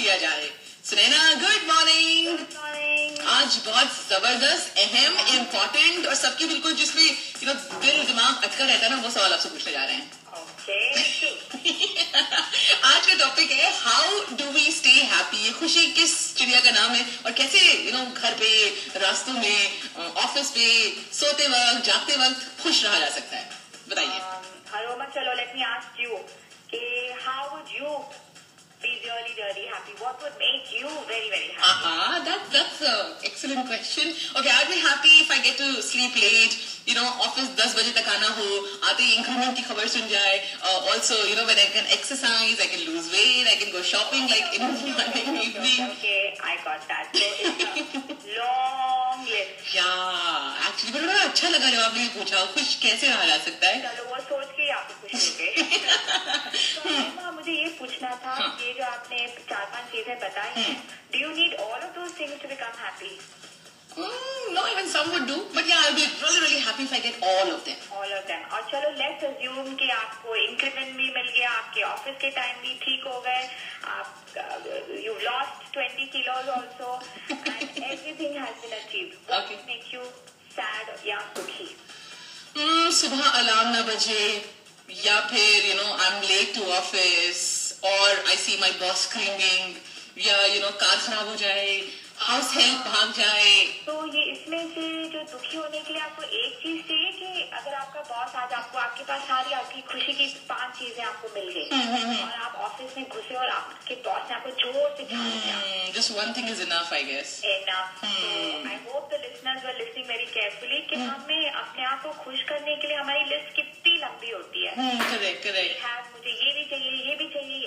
लिया जाए। Sunaina, good morning. आज बहुत जबरदस्त, अहम, इम्पोर्टेंट और सबके बिल्कुल जिसमें दिल दिमाग अटका रहता है ना, वो सवाल आपसे पूछने जा रहे हैं। आज का टॉपिक है how do we stay happy. ये खुशी किस चिड़िया का नाम है और कैसे घर पे, रास्तों में, ऑफिस पे, सोते वक्त, जागते वक्त खुश रहा जा सकता है, बताइए। चलो लेट मी आस्क यू कि how would you be really happy? What would make you very happy? That's an excellent question. Okay, I'd be happy if I get to sleep late. Office 10 बजे तक आना हो, आते ही increment की खबर सुन जाए. Also, when I can exercise, I can lose weight, I can go shopping like in the morning, evening. Okay, I got that. So it's a long list. Yeah, actually, but बड़ा अच्छा लगा जब आपने ये पूछा, खुश कैसे रहा जा सकता है? चलो वो सोच के आपको खुश हो गए. तो मुझे ये पूछना था, ये जो आपने 4-5 चीजें बताई हैं, do you need all of those things to become happy? No, even some would do, but yeah, I'll be really happy if I get all of them. All of them. और चलो let's assume कि आपको increment भी मिल गया, आपके office के time भी ठीक हो गए, आप you lost 20 kilos also, and everything has been achieved. What will make you sad या दुखी? सुबह अलार्म न बजे, या फिर I'm late to office, or I see my boss screaming, या कार खराब हो जाए, हाउस हेल्प भाग जाए. तो ये इसमें से जो दुखी होने के लिए आपको एक चीज चाहिए कि अगर आपका बॉस आज आपके पास सारी आपकी खुशी की 5 चीजें आपको मिल गई और आप ऑफिस में घुसे और आपके बॉस ने आपको जोर से झाड़ दिया. Just one thing is enough, I guess. Enough. So I hope the listeners were listening very carefully कि हमें अपने आप को खुश करने के लिए हमारी लिस्ट कितनी लंबी होती है. Correct. मुझे ये भी चाहिए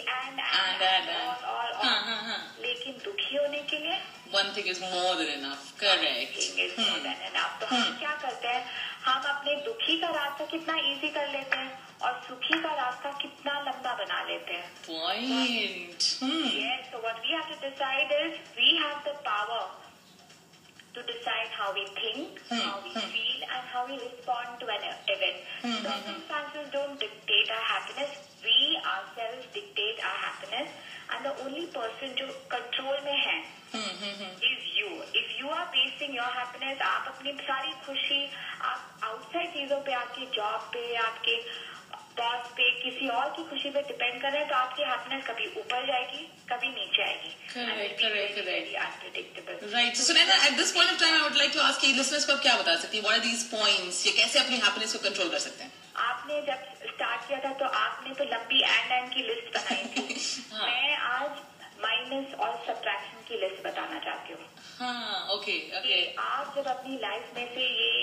and और लेकिन दुखी होने के लिए one thing is more than enough. Correct. One thing is more than enough. तो हम क्या करते हैं, हम अपने दुखी का रास्ता कितना इजी कर लेते हैं और सुखी का रास्ता कितना लंबा बना लेते हैं. Point. Yes. So what we have to decide is we have the power to decide how we think, how we feel, and how we respond to an event. Circumstances don't dictate our happiness. We ourselves dictate our happiness, and the only person जो control में है is you. If you are basing your happiness, आप अपनी सारी खुशी आप outside चीजों पे, आपकी job पे, आपके बॉस पे, किसी और की खुशी पे डिपेंड कर रहे हैं, तो आपकी हैप्पीनेस कभी ऊपर जाएगी, कभी नीचे आएगी. Correct. Very unpredictable. Right. So Sunaina, at this point of time, I would like to ask you, listeners को आप क्या बता सकती हैं? What are these points? ये कैसे अपनी हैप्पीनेस को कंट्रोल कर सकते हैं? आपने जब स्टार्ट किया था तो आपने तो लंबी एंड की लिस्ट बनाई थी. मैं आज माइनस और सब्ट्रैक्शन की लिस्ट बताना चाहती हूँ. ओके. आप जब अपनी लाइफ में से ये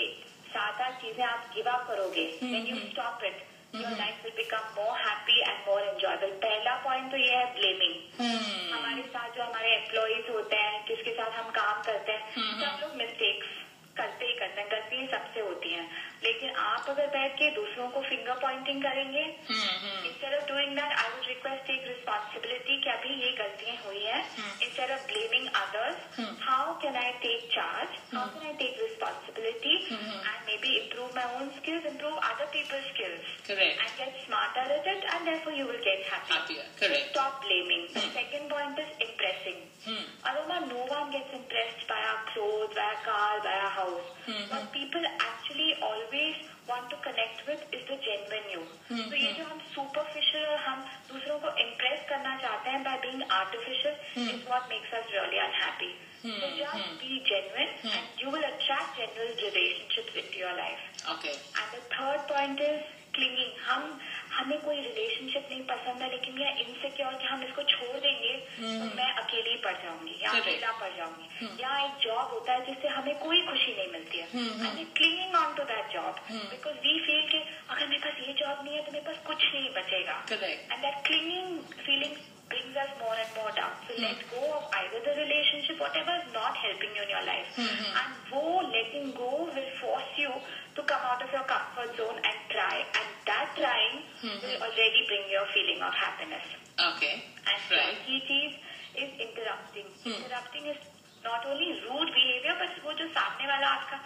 7-8 चीजें आप गिव अप करोगे, when you stop it, your life will become more happy and more enjoyable. पहला पॉइंट तो ये है ब्लेमिंग. हमारे साथ जो हमारे एम्प्लॉइज होते हैं, जिसके साथ हम काम करते हैं, सब लोग मिस्टेक्स करते ही करते हैं, गलतियां सबसे होती हैं. लेकिन आप अगर बैठ के दूसरों को फिंगर पॉइंटिंग करेंगे, instead of doing that I would request take responsibility कि अभी ये गलतियां हुई हैं. Instead of blaming others, how can I take charge, how can I take responsibility and maybe improve my own skills, improve other people's skills. Correct. And get smarter at it, and therefore you will get happier. Correct. So stop blaming. The second point is impressing. Aroma, no one gets impressed by our clothes, by our car, by our house. What people actually always want to connect with is the genuine you. So ये जो हम superficial और हम दूसरों को impress करना चाहते हैं by being artificial is what makes us really unhappy. So just be genuine and you will attract genuine relationships into your life. Okay. And the third point is clinging. हमें कोई relationship नहीं पसंद है, लेकिन यह इनसिक्योर कि हम इसको छोड़ देंगे तो मैं अकेली पड़ जाऊंगी या अकेला पड़ जाऊंगी. या एक जॉब होता है जिससे हमें कोई खुशी नहीं मिलती है, and clinging on to that job because we feel कि अगर मेरे पास ये जॉब नहीं है तो मेरे पास कुछ नहीं बचेगा. Correct. And that clinging feeling brings us more and more down. So let go of either the relationship, whatever is not helping you in your life, and wo letting go will force you to come out of your comfort zone and try, and that trying will already bring you a feeling of happiness. Okay. And Right. key cheese is interrupting. Interrupting is not only rude behavior, but वो जो सामने वाला आपका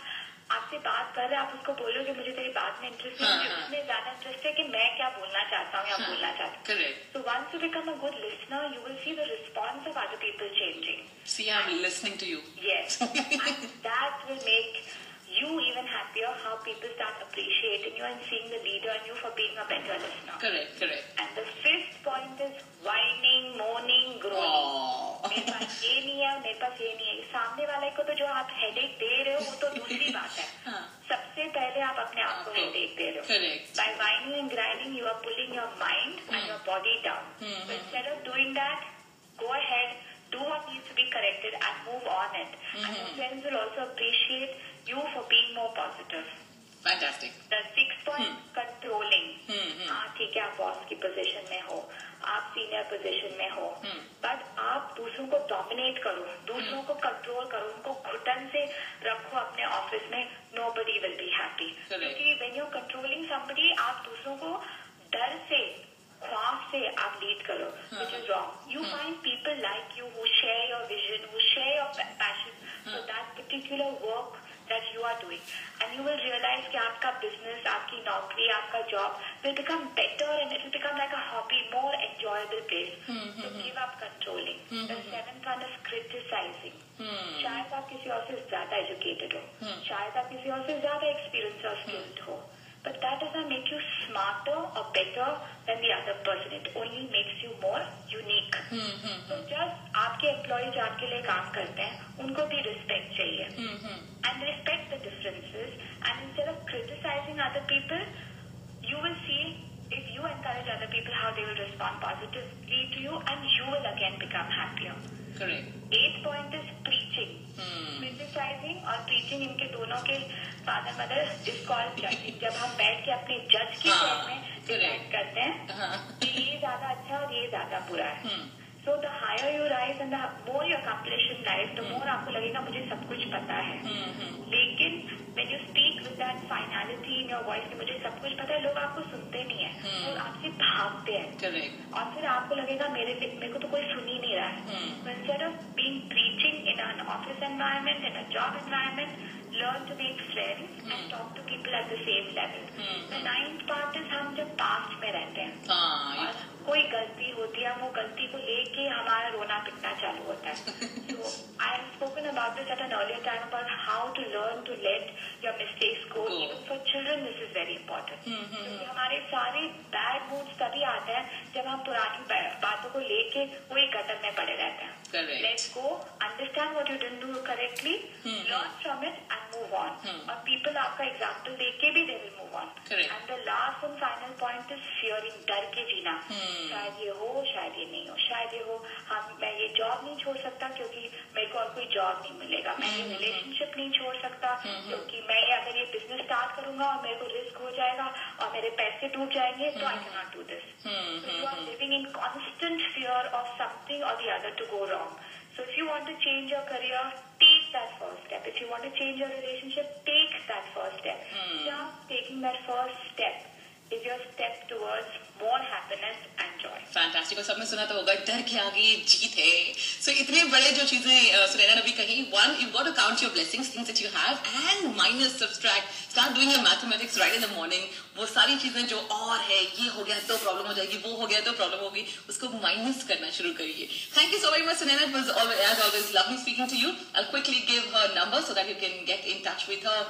आपसे बात कर रहे हैं, आप उसको बोलो कि मुझे तेरी बात में इंटरेस्ट है, मुझे उसमें ज्यादा इंटरेस्ट है कि मैं क्या बोलना चाहता हूँ या बोलना चाहता हूँ. Correct. So once you become a good listener, you will see the response of other people changing. See, I'm listening to you. Yes. And that will make you even happier, how people start appreciating you and seeing the leader in you for being a better listener. Correct, correct. And the fifth point is whining, moaning, groaning. मेरे पास ये नहीं है, मेरे पास ये नहीं है. सामने वाले को तो जो आप हेडेक दे रहे हो वो तो दूसरी बात है. सबसे पहले आप अपने आप को हेडेक दे रहे हो. Correct. By whining and grinding, you are pulling your mind and your body down. So instead of doing that, go ahead, do what needs to be corrected and move on it. And your friends will also appreciate you for being more positive. Fantastic. The sixth point, controlling. हाँ ठीक है, आप boss की position में हो, आप senior position में हो, बट आप दूसरों को डोमिनेट करो, दूसरों को कंट्रोल करो, उनको घुटन से रखो अपने ऑफिस में. Nobody will be happy. क्योंकि when you're controlling somebody, आप दूसरों को डर से, ख्वाब से आप लीड करो, which is wrong. You find people like you who share your vision, who share your passion for that particular work that you are doing, and you will realize कि आपका business, आपकी नौकरी, आपका job will become better and it will become like a hobby, more enjoyable place. So give up controlling. The seventh one is criticizing. शायद आप किसी और से ज्यादा educated हो, शायद आप किसी और से ज्यादा experienced और skilled हो, but that doesn't make you smarter or better than the other person. It only makes you more unique. So just आपके employees आपके लिए काम करते हैं, उनको भी respect चाहिए. And respect the differences. And instead of criticizing other people, you will see if you encourage other people how they will respond positively to you, and you will again become happier. Correct. Eighth point is preaching. Criticizing और preaching, इनके दोनों के father mother is called judging. जब हम बैठ के अपने जज की चेयर में डिसाइड करते हैं कि ये ज्यादा अच्छा और ये ज्यादा बुरा है. So the higher you rise and the more you accomplish in life, the more आपको लगेगा मुझे सब कुछ पता है. लेकिन when you speak with that finality in your voice कि मुझे सब कुछ पता है, लोग आपको सुनते नहीं है, लोग आपसे भागते हैं. Correct. और फिर आपको लगेगा मेरे को तो कोई सुन ही नहीं रहा है. So instead of being preaching in an office environment, in a job environment, learn to make friends and talk to people at the same level. The ninth part is हम जब past में रहते हैं और कोई गलती होती है, वो गलती को लेके हमारा रोना पिटना चालू होता है. So I have spoken about this at an earlier time about how to learn to let your mistakes go. Even for children, this is very important. क्योंकि हमारे सारे bad moods तभी आते हैं जब हम पुरानी बातों को लेके वही गटर में पड़े रहते हैं. Correct. Let's go, understand what you didn't do correctly, learn from it and move on. और people आपका example देके भी they will move on. Correct. And the last and final point is fearing, डर के जीना. शायद ये हो, शायद ये नहीं हो, शायद ये हो, मैं ये जॉब नहीं छोड़ सकता क्योंकि मेरे को और कोई जॉब नहीं मिलेगा, मैं ये रिलेशनशिप नहीं छोड़ सकता क्योंकि मैं अगर ये बिजनेस स्टार्ट करूंगा और मेरे को रिस्क हो जाएगा और मेरे पैसे टूट जाएंगे, तो I can not do this. So you are living in constant fear of something or the other to go wrong. So if you want to change your career, take that first step. If you want to change your relationship, take that first step. Just taking that first step is your step towards more happiness and joy. Fantastic. और सबने सुना तो होगा डर के आगे जीत है. So इतने बड़े जो चीजें सुनैना ने अभी कही, one, you've got to count your blessings, things that you have, and minus, subtract, start doing your mathematics right in the morning. वो सारी चीजें जो और है, ये हो गया तो प्रॉब्लम हो जाएगी, वो हो गया तो प्रॉब्लम होगी, उसको माइनस करना शुरू करिए. Thank you so very much, Sunaina. It was as always lovely speaking to you. I'll quickly give her number so that you can get in touch with her.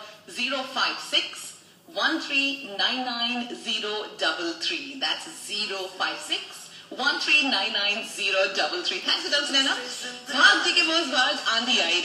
056 1399033. That's 056 1399033. Thanks, Sunaina. भाग जी के बोझ भाग आंधी आई.